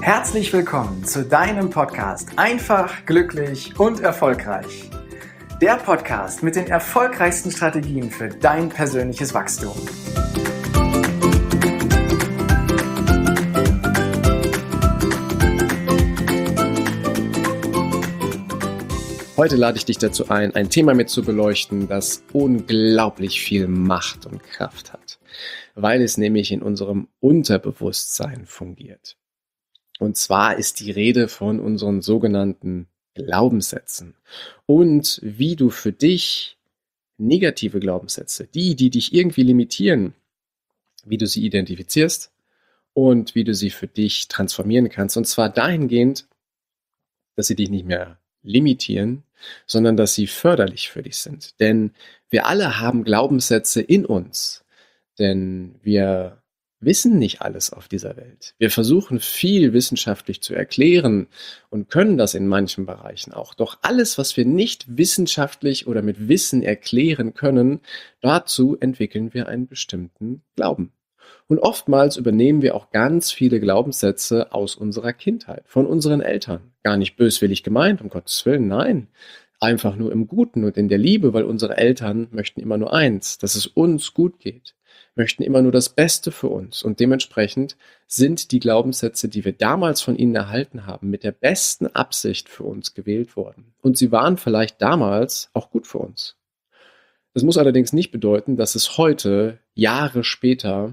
Herzlich willkommen zu deinem Podcast Einfach, glücklich und erfolgreich. Der Podcast mit den erfolgreichsten Strategien für dein persönliches Wachstum. Heute lade ich dich dazu ein Thema mit zu beleuchten, das unglaublich viel Macht und Kraft hat, weil es nämlich in unserem Unterbewusstsein fungiert. Und zwar ist die Rede von unseren sogenannten Glaubenssätzen und wie du für dich negative Glaubenssätze, die dich irgendwie limitieren, wie du sie identifizierst und wie du sie für dich transformieren kannst. Und zwar dahingehend, dass sie dich nicht mehr limitieren, sondern dass sie förderlich für dich sind. Denn wir alle haben Glaubenssätze in uns, denn wir wissen nicht alles auf dieser Welt. Wir versuchen viel wissenschaftlich zu erklären und können das in manchen Bereichen auch. Doch alles, was wir nicht wissenschaftlich oder mit Wissen erklären können, dazu entwickeln wir einen bestimmten Glauben. Und oftmals übernehmen wir auch ganz viele Glaubenssätze aus unserer Kindheit, von unseren Eltern. Gar nicht böswillig gemeint, um Gottes Willen, nein. Einfach nur im Guten und in der Liebe, weil unsere Eltern möchten immer nur eins, dass es uns gut geht, möchten immer nur das Beste für uns. Und dementsprechend sind die Glaubenssätze, die wir damals von ihnen erhalten haben, mit der besten Absicht für uns gewählt worden. Und sie waren vielleicht damals auch gut für uns. Das muss allerdings nicht bedeuten, dass es heute, Jahre später,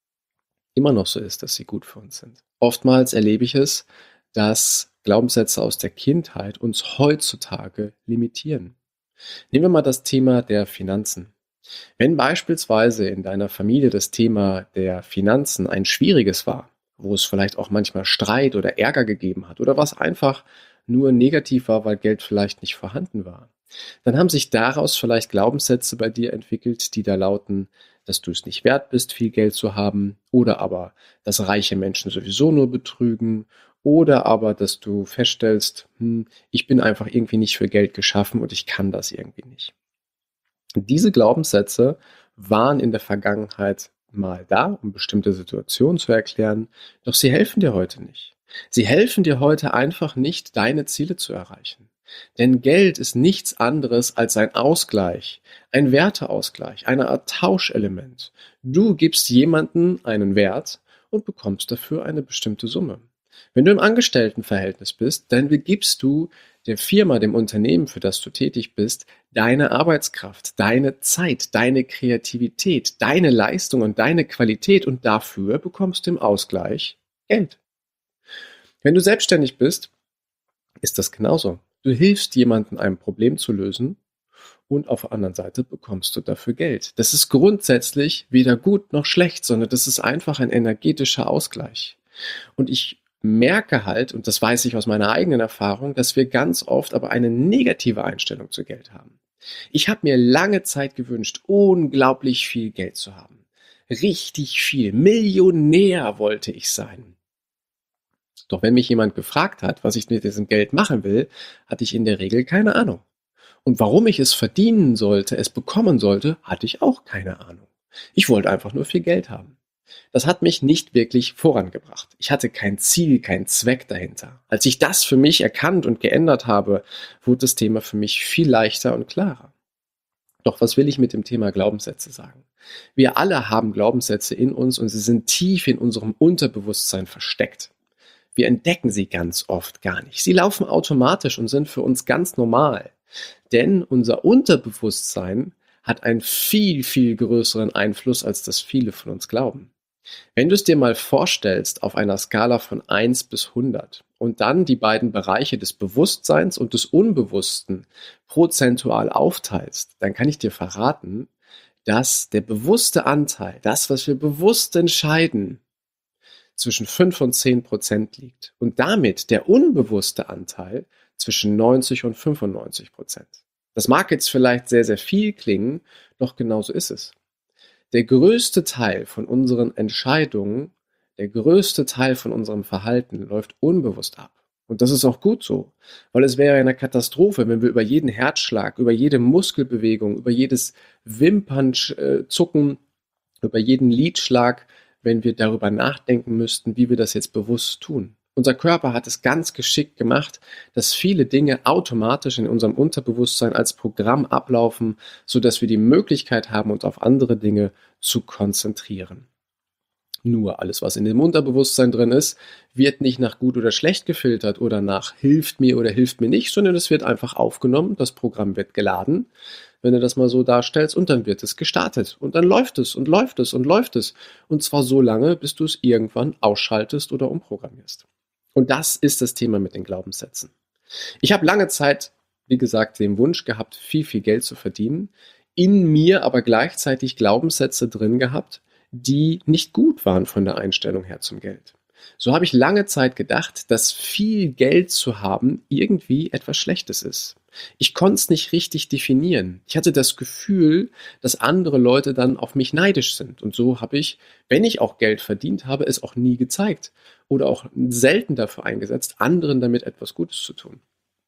immer noch so ist, dass sie gut für uns sind. Oftmals erlebe ich es, dass Glaubenssätze aus der Kindheit uns heutzutage limitieren. Nehmen wir mal das Thema der Finanzen. Wenn beispielsweise in deiner Familie das Thema der Finanzen ein schwieriges war, wo es vielleicht auch manchmal Streit oder Ärger gegeben hat oder was einfach nur negativ war, weil Geld vielleicht nicht vorhanden war, dann haben sich daraus vielleicht Glaubenssätze bei dir entwickelt, die da lauten, dass du es nicht wert bist, viel Geld zu haben, oder aber, dass reiche Menschen sowieso nur betrügen, oder aber, dass du feststellst, ich bin einfach irgendwie nicht für Geld geschaffen und ich kann das irgendwie nicht. Und diese Glaubenssätze waren in der Vergangenheit mal da, um bestimmte Situationen zu erklären, doch sie helfen dir heute nicht. Sie helfen dir heute einfach nicht, deine Ziele zu erreichen. Denn Geld ist nichts anderes als ein Ausgleich, ein Werteausgleich, eine Art Tauschelement. Du gibst jemandem einen Wert und bekommst dafür eine bestimmte Summe. Wenn du im Angestelltenverhältnis bist, dann gibst du der Firma, dem Unternehmen, für das du tätig bist, deine Arbeitskraft, deine Zeit, deine Kreativität, deine Leistung und deine Qualität und dafür bekommst du im Ausgleich Geld. Wenn du selbstständig bist, ist das genauso. Du hilfst jemandem, ein Problem zu lösen und auf der anderen Seite bekommst du dafür Geld. Das ist grundsätzlich weder gut noch schlecht, sondern das ist einfach ein energetischer Ausgleich. Und ich merke halt, und das weiß ich aus meiner eigenen Erfahrung, dass wir ganz oft aber eine negative Einstellung zu Geld haben. Ich habe mir lange Zeit gewünscht, unglaublich viel Geld zu haben. Richtig viel. Millionär wollte ich sein. Doch wenn mich jemand gefragt hat, was ich mit diesem Geld machen will, hatte ich in der Regel keine Ahnung. Und warum ich es verdienen sollte, es bekommen sollte, hatte ich auch keine Ahnung. Ich wollte einfach nur viel Geld haben. Das hat mich nicht wirklich vorangebracht. Ich hatte kein Ziel, keinen Zweck dahinter. Als ich das für mich erkannt und geändert habe, wurde das Thema für mich viel leichter und klarer. Doch was will ich mit dem Thema Glaubenssätze sagen? Wir alle haben Glaubenssätze in uns und sie sind tief in unserem Unterbewusstsein versteckt. Wir entdecken sie ganz oft gar nicht. Sie laufen automatisch und sind für uns ganz normal. Denn unser Unterbewusstsein hat einen viel, viel größeren Einfluss, als das viele von uns glauben. Wenn du es dir mal vorstellst auf einer Skala von 1 bis 100 und dann die beiden Bereiche des Bewusstseins und des Unbewussten prozentual aufteilst, dann kann ich dir verraten, dass der bewusste Anteil, das, was wir bewusst entscheiden, zwischen 5 und 10% liegt und damit der unbewusste Anteil zwischen 90 und 95%. Das mag jetzt vielleicht sehr, sehr viel klingen, doch genauso ist es. Der größte Teil von unseren Entscheidungen, der größte Teil von unserem Verhalten läuft unbewusst ab. Und das ist auch gut so, weil es wäre eine Katastrophe, wenn wir über jeden Herzschlag, über jede Muskelbewegung, über jedes Wimpernzucken, über jeden Lidschlag, wenn wir darüber nachdenken müssten, wie wir das jetzt bewusst tun. Unser Körper hat es ganz geschickt gemacht, dass viele Dinge automatisch in unserem Unterbewusstsein als Programm ablaufen, sodass wir die Möglichkeit haben, uns auf andere Dinge zu konzentrieren. Nur alles, was in dem Unterbewusstsein drin ist, wird nicht nach gut oder schlecht gefiltert oder nach hilft mir oder hilft mir nicht, sondern es wird einfach aufgenommen, das Programm wird geladen, wenn du das mal so darstellst, und dann wird es gestartet und dann läuft es und läuft es und läuft es. Und zwar so lange, bis du es irgendwann ausschaltest oder umprogrammierst. Und das ist das Thema mit den Glaubenssätzen. Ich habe lange Zeit, wie gesagt, den Wunsch gehabt, viel, viel Geld zu verdienen, in mir aber gleichzeitig Glaubenssätze drin gehabt, die nicht gut waren von der Einstellung her zum Geld. So habe ich lange Zeit gedacht, dass viel Geld zu haben irgendwie etwas Schlechtes ist. Ich konnte es nicht richtig definieren. Ich hatte das Gefühl, dass andere Leute dann auf mich neidisch sind. Und so habe ich, wenn ich auch Geld verdient habe, es auch nie gezeigt oder auch selten dafür eingesetzt, anderen damit etwas Gutes zu tun.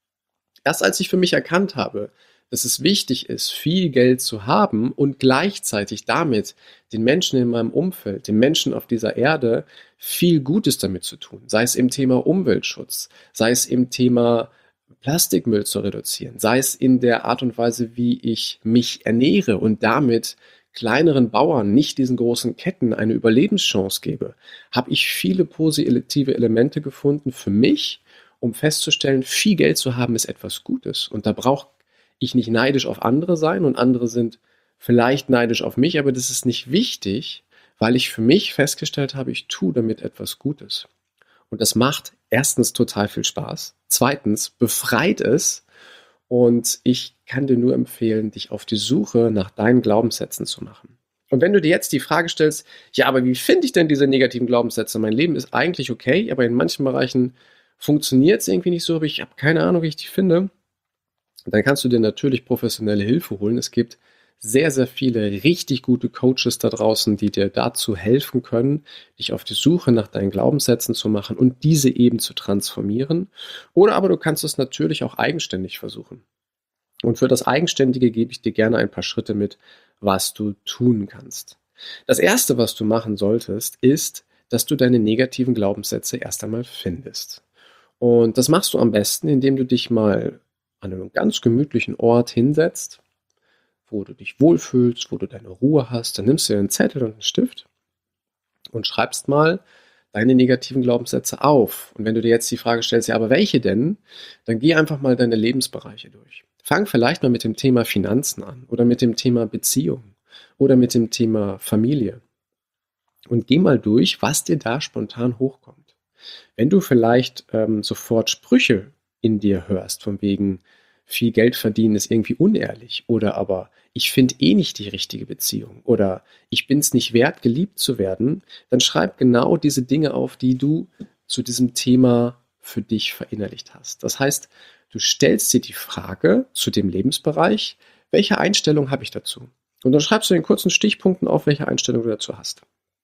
Erst als ich für mich erkannt habe, dass es wichtig ist, viel Geld zu haben und gleichzeitig damit den Menschen in meinem Umfeld, den Menschen auf dieser Erde viel Gutes damit zu tun. Sei es im Thema Umweltschutz, sei es im Thema Plastikmüll zu reduzieren, sei es in der Art und Weise, wie ich mich ernähre und damit kleineren Bauern, nicht diesen großen Ketten, eine Überlebenschance gebe, habe ich viele positive Elemente gefunden für mich, um festzustellen, viel Geld zu haben ist etwas Gutes. Und da brauche ich nicht neidisch auf andere sein und andere sind vielleicht neidisch auf mich, aber das ist nicht wichtig, weil ich für mich festgestellt habe, ich tue damit etwas Gutes. Und das macht erstens total viel Spaß, zweitens befreit es und ich kann dir nur empfehlen, dich auf die Suche nach deinen Glaubenssätzen zu machen. Und wenn du dir jetzt die Frage stellst, ja, aber wie finde ich denn diese negativen Glaubenssätze? Mein Leben ist eigentlich okay, aber in manchen Bereichen funktioniert es irgendwie nicht so, aber ich habe keine Ahnung, wie ich die finde. Dann kannst du dir natürlich professionelle Hilfe holen. Es gibt sehr, sehr viele richtig gute Coaches da draußen, die dir dazu helfen können, dich auf die Suche nach deinen Glaubenssätzen zu machen und diese eben zu transformieren. Oder aber du kannst es natürlich auch eigenständig versuchen. Und für das Eigenständige gebe ich dir gerne ein paar Schritte mit, was du tun kannst. Das Erste, was du machen solltest, ist, dass du deine negativen Glaubenssätze erst einmal findest. Und das machst du am besten, indem du dich mal an einem ganz gemütlichen Ort hinsetzt, wo du dich wohlfühlst, wo du deine Ruhe hast. Dann nimmst du dir einen Zettel und einen Stift und schreibst mal deine negativen Glaubenssätze auf. Und wenn du dir jetzt die Frage stellst, ja, aber welche denn? Dann geh einfach mal deine Lebensbereiche durch. Fang vielleicht mal mit dem Thema Finanzen an oder mit dem Thema Beziehung oder mit dem Thema Familie. Und geh mal durch, was dir da spontan hochkommt. Wenn du vielleicht sofort Sprüche in dir hörst, von wegen viel Geld verdienen ist irgendwie unehrlich oder aber ich finde eh nicht die richtige Beziehung oder ich bin es nicht wert, geliebt zu werden, dann schreib genau diese Dinge auf, die du zu diesem Thema für dich verinnerlicht hast. Das heißt, du stellst dir die Frage zu dem Lebensbereich, welche Einstellung habe ich dazu? Und dann schreibst du in kurzen Stichpunkten auf, welche Einstellung du dazu hast.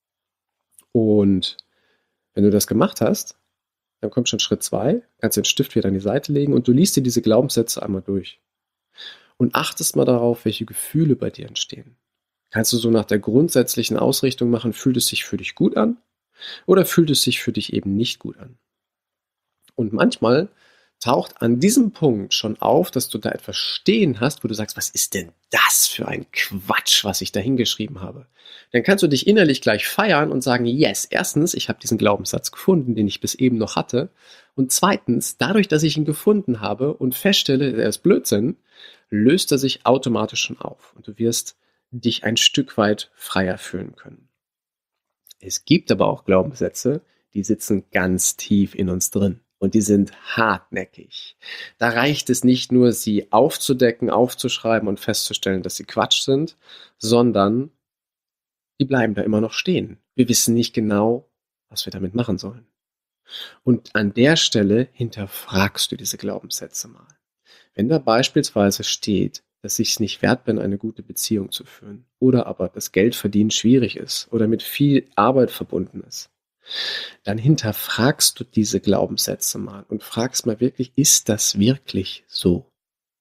Und wenn du das gemacht hast, dann kommt schon Schritt 2, kannst den Stift wieder an die Seite legen und du liest dir diese Glaubenssätze einmal durch. Und achtest mal darauf, welche Gefühle bei dir entstehen. Kannst du so nach der grundsätzlichen Ausrichtung machen, fühlt es sich für dich gut an oder fühlt es sich für dich eben nicht gut an? Und manchmal taucht an diesem Punkt schon auf, dass du da etwas stehen hast, wo du sagst, was ist denn das für ein Quatsch, was ich da hingeschrieben habe? Dann kannst du dich innerlich gleich feiern und sagen, yes, erstens, ich habe diesen Glaubenssatz gefunden, den ich bis eben noch hatte. Und zweitens, dadurch, dass ich ihn gefunden habe und feststelle, er ist Blödsinn, löst er sich automatisch schon auf. Und du wirst dich ein Stück weit freier fühlen können. Es gibt aber auch Glaubenssätze, die sitzen ganz tief in uns drin. Und die sind hartnäckig. Da reicht es nicht nur, sie aufzudecken, aufzuschreiben und festzustellen, dass sie Quatsch sind, sondern die bleiben da immer noch stehen. Wir wissen nicht genau, was wir damit machen sollen. Und an der Stelle hinterfragst du diese Glaubenssätze mal. Wenn da beispielsweise steht, dass ich es nicht wert bin, eine gute Beziehung zu führen, oder aber das Geldverdienen schwierig ist oder mit viel Arbeit verbunden ist, dann hinterfragst du diese Glaubenssätze mal und fragst mal wirklich, ist das wirklich so?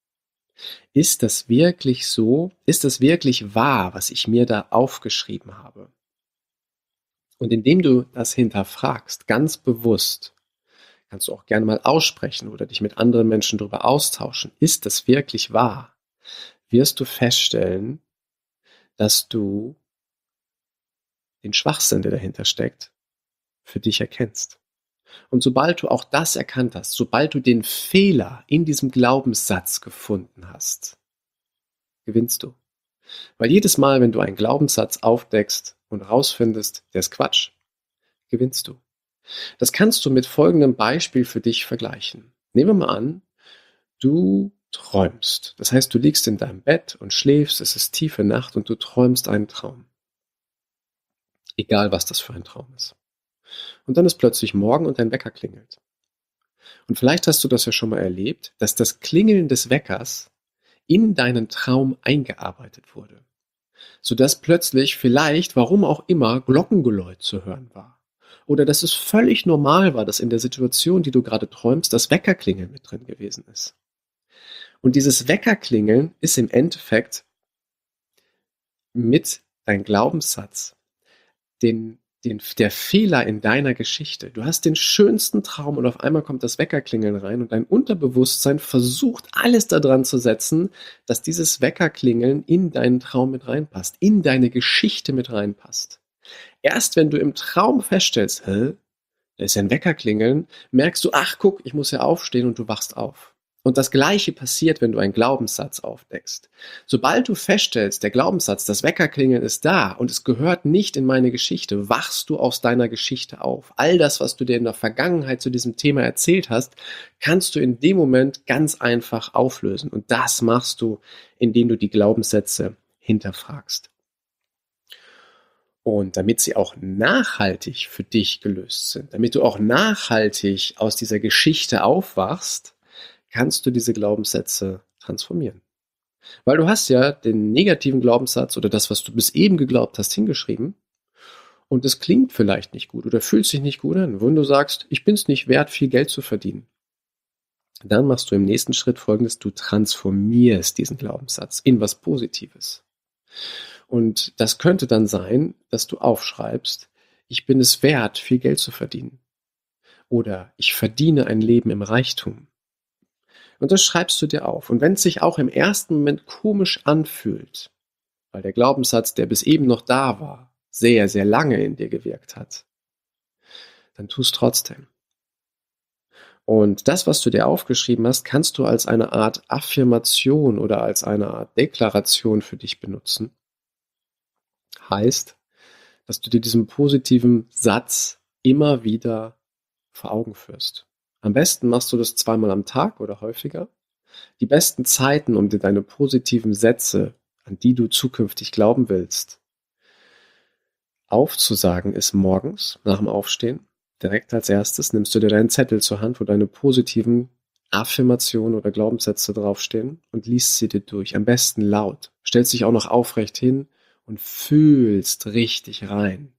Ist das wirklich so? Ist das wirklich wahr, was ich mir da aufgeschrieben habe? Und indem du das hinterfragst, ganz bewusst, kannst du auch gerne mal aussprechen oder dich mit anderen Menschen darüber austauschen. Ist das wirklich wahr? Wirst du feststellen, dass du den Schwachsinn, der dahinter steckt, für dich erkennst. Und sobald du auch das erkannt hast, sobald du den Fehler in diesem Glaubenssatz gefunden hast, gewinnst du. Weil jedes Mal, wenn du einen Glaubenssatz aufdeckst und rausfindest, der ist Quatsch, gewinnst du. Das kannst du mit folgendem Beispiel für dich vergleichen. Nehmen wir mal an, du träumst. Das heißt, du liegst in deinem Bett und schläfst, es ist tiefe Nacht und du träumst einen Traum. Egal, was das für ein Traum ist. Und dann ist plötzlich morgen und dein Wecker klingelt. Und vielleicht hast du das ja schon mal erlebt, dass das Klingeln des Weckers in deinen Traum eingearbeitet wurde. Sodass plötzlich vielleicht, warum auch immer, Glockengeläut zu hören war. Oder dass es völlig normal war, dass in der Situation, die du gerade träumst, das Weckerklingeln mit drin gewesen ist. Und dieses Weckerklingeln ist im Endeffekt mit deinem Glaubenssatz der Fehler in deiner Geschichte. Du hast den schönsten Traum und auf einmal kommt das Weckerklingeln rein und dein Unterbewusstsein versucht alles daran zu setzen, dass dieses Weckerklingeln in deinen Traum mit reinpasst, in deine Geschichte mit reinpasst. Erst wenn du im Traum feststellst, da ist ja ein Weckerklingeln, merkst du, ach guck, ich muss ja aufstehen und du wachst auf. Und das Gleiche passiert, wenn du einen Glaubenssatz aufdeckst. Sobald du feststellst, der Glaubenssatz, das Weckerklingeln ist da und es gehört nicht in meine Geschichte, wachst du aus deiner Geschichte auf. All das, was du dir in der Vergangenheit zu diesem Thema erzählt hast, kannst du in dem Moment ganz einfach auflösen. Und das machst du, indem du die Glaubenssätze hinterfragst. Und damit sie auch nachhaltig für dich gelöst sind, damit du auch nachhaltig aus dieser Geschichte aufwachst, kannst du diese Glaubenssätze transformieren. Weil du hast ja den negativen Glaubenssatz oder das, was du bis eben geglaubt hast, hingeschrieben und es klingt vielleicht nicht gut oder fühlt sich nicht gut an. Wenn du sagst, ich bin es nicht wert, viel Geld zu verdienen, dann machst du im nächsten Schritt Folgendes, du transformierst diesen Glaubenssatz in was Positives. Und das könnte dann sein, dass du aufschreibst, ich bin es wert, viel Geld zu verdienen. Oder ich verdiene ein Leben im Reichtum. Und das schreibst du dir auf. Und wenn es sich auch im ersten Moment komisch anfühlt, weil der Glaubenssatz, der bis eben noch da war, sehr, sehr lange in dir gewirkt hat, dann tu es trotzdem. Und das, was du dir aufgeschrieben hast, kannst du als eine Art Affirmation oder als eine Art Deklaration für dich benutzen. Heißt, dass du dir diesen positiven Satz immer wieder vor Augen führst. Am besten machst du das 2-mal am Tag oder häufiger. Die besten Zeiten, um dir deine positiven Sätze, an die du zukünftig glauben willst, aufzusagen, ist morgens nach dem Aufstehen. Direkt als erstes nimmst du dir deinen Zettel zur Hand, wo deine positiven Affirmationen oder Glaubenssätze draufstehen und liest sie dir durch. Am besten laut. Stellst dich auch noch aufrecht hin und fühlst richtig rein.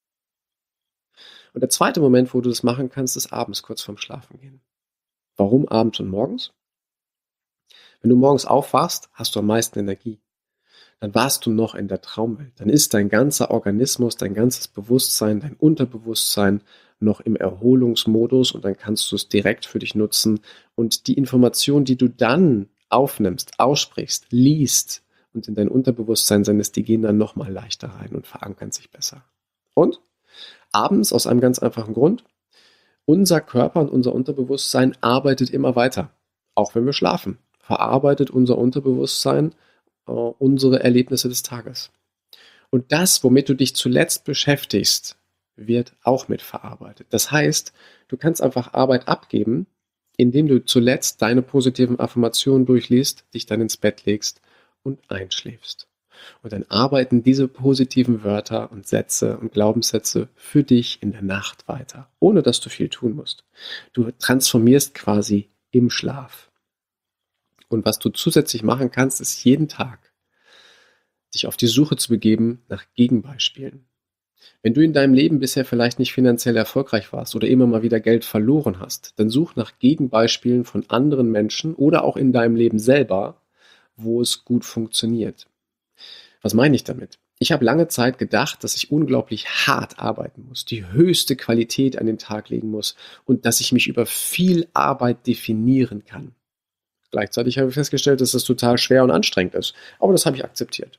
Und der zweite Moment, wo du das machen kannst, ist abends kurz vorm Schlafengehen. Warum abends und morgens? Wenn du morgens aufwachst, hast du am meisten Energie. Dann warst du noch in der Traumwelt. Dann ist dein ganzer Organismus, dein ganzes Bewusstsein, dein Unterbewusstsein noch im Erholungsmodus und dann kannst du es direkt für dich nutzen und die Informationen, die du dann aufnimmst, aussprichst, liest und in dein Unterbewusstsein sendest, die gehen dann nochmal leichter rein und verankern sich besser. Und abends aus einem ganz einfachen Grund, unser Körper und unser Unterbewusstsein arbeitet immer weiter. Auch wenn wir schlafen, verarbeitet unser Unterbewusstsein unsere Erlebnisse des Tages. Und das, womit du dich zuletzt beschäftigst, wird auch mitverarbeitet. Das heißt, du kannst einfach Arbeit abgeben, indem du zuletzt deine positiven Affirmationen durchliest, dich dann ins Bett legst und einschläfst. Und dann arbeiten diese positiven Wörter und Sätze und Glaubenssätze für dich in der Nacht weiter, ohne dass du viel tun musst. Du transformierst quasi im Schlaf. Und was du zusätzlich machen kannst, ist jeden Tag dich auf die Suche zu begeben nach Gegenbeispielen. Wenn du in deinem Leben bisher vielleicht nicht finanziell erfolgreich warst oder immer mal wieder Geld verloren hast, dann such nach Gegenbeispielen von anderen Menschen oder auch in deinem Leben selber, wo es gut funktioniert. Was meine ich damit? Ich habe lange Zeit gedacht, dass ich unglaublich hart arbeiten muss, die höchste Qualität an den Tag legen muss und dass ich mich über viel Arbeit definieren kann. Gleichzeitig habe ich festgestellt, dass das total schwer und anstrengend ist, aber das habe ich akzeptiert.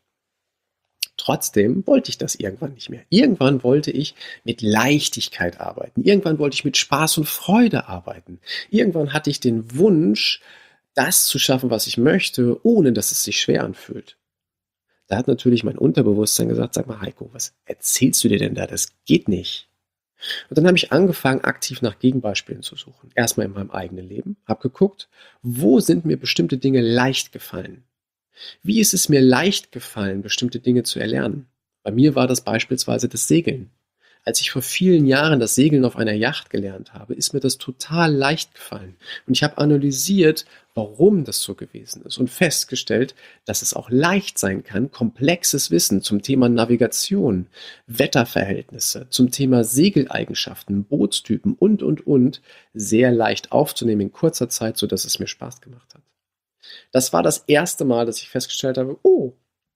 Trotzdem wollte ich das irgendwann nicht mehr. Irgendwann wollte ich mit Leichtigkeit arbeiten. Irgendwann wollte ich mit Spaß und Freude arbeiten. Irgendwann hatte ich den Wunsch, das zu schaffen, was ich möchte, ohne dass es sich schwer anfühlt. Da hat natürlich mein Unterbewusstsein gesagt, sag mal Heiko, was erzählst du dir denn da? Das geht nicht. Und dann habe ich angefangen, aktiv nach Gegenbeispielen zu suchen. Erstmal in meinem eigenen Leben, habe geguckt, wo sind mir bestimmte Dinge leicht gefallen? Wie ist es mir leicht gefallen, bestimmte Dinge zu erlernen? Bei mir war das beispielsweise das Segeln. Als ich vor vielen Jahren das Segeln auf einer Yacht gelernt habe, ist mir das total leicht gefallen. Und ich habe analysiert, warum das so gewesen ist und festgestellt, dass es auch leicht sein kann, komplexes Wissen zum Thema Navigation, Wetterverhältnisse, zum Thema Segeleigenschaften, Bootstypen und sehr leicht aufzunehmen in kurzer Zeit, sodass es mir Spaß gemacht hat. Das war das erste Mal, dass ich festgestellt habe, oh,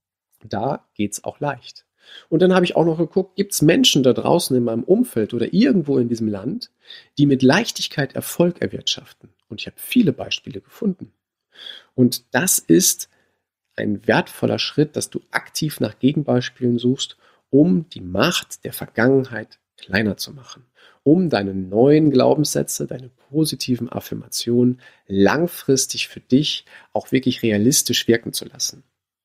da geht's auch leicht. Und dann habe ich auch noch geguckt, gibt es Menschen da draußen in meinem Umfeld oder irgendwo in diesem Land, die mit Leichtigkeit Erfolg erwirtschaften. Und ich habe viele Beispiele gefunden. Und das ist ein wertvoller Schritt, dass du aktiv nach Gegenbeispielen suchst, um die Macht der Vergangenheit kleiner zu machen, um deine neuen Glaubenssätze, deine positiven Affirmationen langfristig für dich auch wirklich realistisch wirken zu lassen.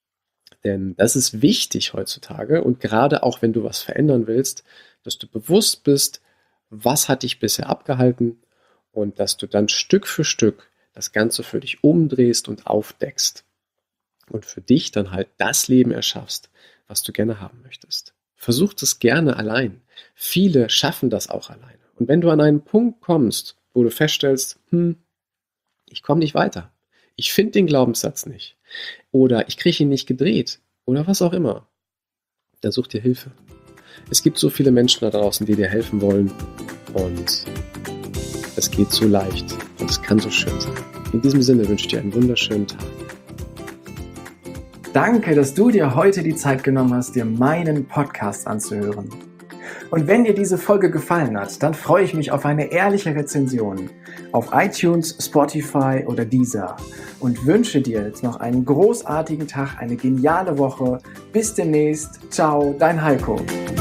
Denn das ist wichtig heutzutage und gerade auch, wenn du was verändern willst, dass du bewusst bist, was hat dich bisher abgehalten und dass du dann Stück für Stück das Ganze für dich umdrehst und aufdeckst und für dich dann halt das Leben erschaffst, was du gerne haben möchtest. Versuch das gerne allein. Viele schaffen das auch alleine. Und wenn du an einen Punkt kommst, wo du feststellst, ich komme nicht weiter, ich finde den Glaubenssatz nicht oder ich kriege ihn nicht gedreht oder was auch immer, dann such dir Hilfe. Es gibt so viele Menschen da draußen, die dir helfen wollen und es geht so leicht und es kann so schön sein. In diesem Sinne wünsche ich dir einen wunderschönen Tag. Danke, dass du dir heute die Zeit genommen hast, dir meinen Podcast anzuhören. Und wenn dir diese Folge gefallen hat, dann freue ich mich auf eine ehrliche Rezension auf iTunes, Spotify oder Deezer und wünsche dir jetzt noch einen großartigen Tag, eine geniale Woche. Bis demnächst. Ciao, dein Heiko.